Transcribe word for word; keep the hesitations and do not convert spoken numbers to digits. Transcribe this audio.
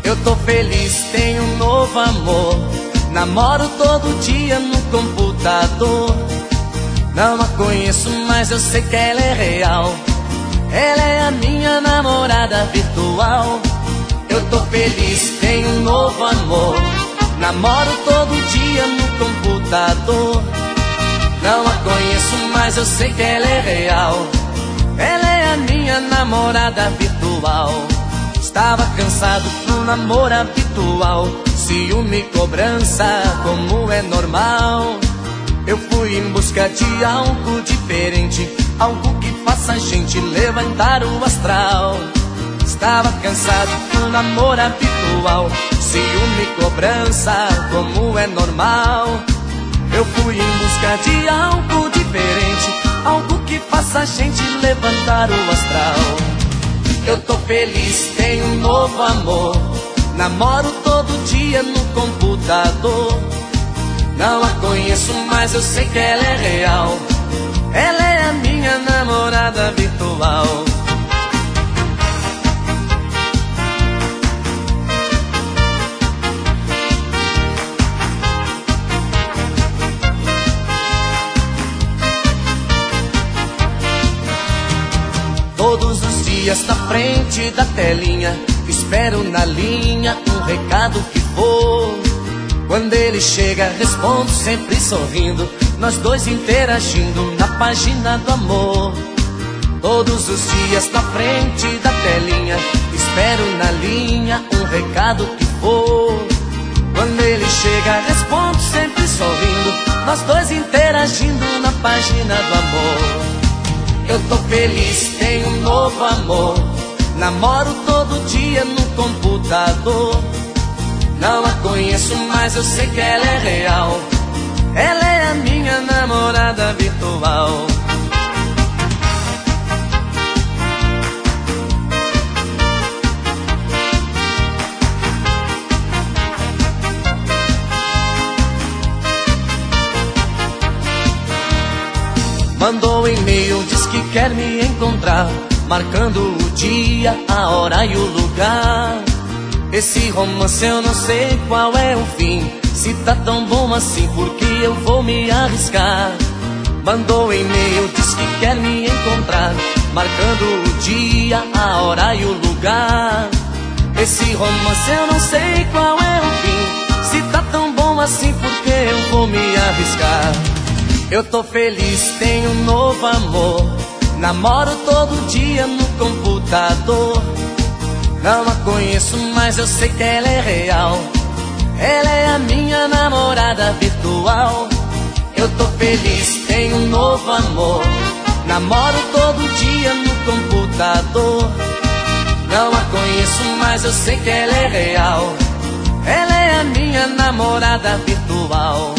Eu tô feliz, tenho um novo amor. Namoro todo dia no computador. Não a conheço, mas eu sei que ela é real. Ela é a minha namorada virtual. Eu tô feliz, tenho um novo amor. Namoro todo dia no computador. Não a conheço, mas eu sei que ela é real. Ela é a minha namorada virtual. Estava cansado do namoro habitual, ciúme e cobrança, como é normal. Eu fui em busca de algo diferente, algo que faça a gente levantar o astral. Estava cansado do namoro habitual, ciúme e cobrança, como é normal. Eu fui em busca de algo diferente, algo que faça a gente levantar o astral. Eu tô feliz, tenho um novo amor. Namoro todo dia no computador. Não a conheço, mas eu sei que ela é real. Ela é a minha namorada virtual. Todos os dias na frente da telinha, espero na linha um recado que for. Quando ele chega, respondo sempre sorrindo, nós dois interagindo na página do amor. Todos os dias na frente da telinha, espero na linha um recado que for. Quando ele chega, respondo sempre sorrindo, nós dois interagindo na página do amor. Eu tô feliz, tenho um novo amor. Namoro todo dia no computador. Não a conheço, mas eu sei que ela é real. Ela é a minha namorada virtual. Mandou um e-mail, diz que quer me encontrar, marcando o dia, a hora e o lugar. Esse romance eu não sei qual é o fim. Se tá tão bom assim, porque eu vou me arriscar. Mandou um e-mail, diz que quer me encontrar, marcando o dia, a hora e o lugar. Esse romance eu não sei qual é o fim. Se tá tão bom assim, porque eu vou me arriscar. Eu tô feliz, tenho um novo amor. Namoro todo dia no computador. Não a conheço, mas eu sei que ela é real. Ela é a minha namorada virtual. Eu tô feliz, tenho um novo amor. Namoro todo dia no computador. Não a conheço, mas eu sei que ela é real. Ela é a minha namorada virtual.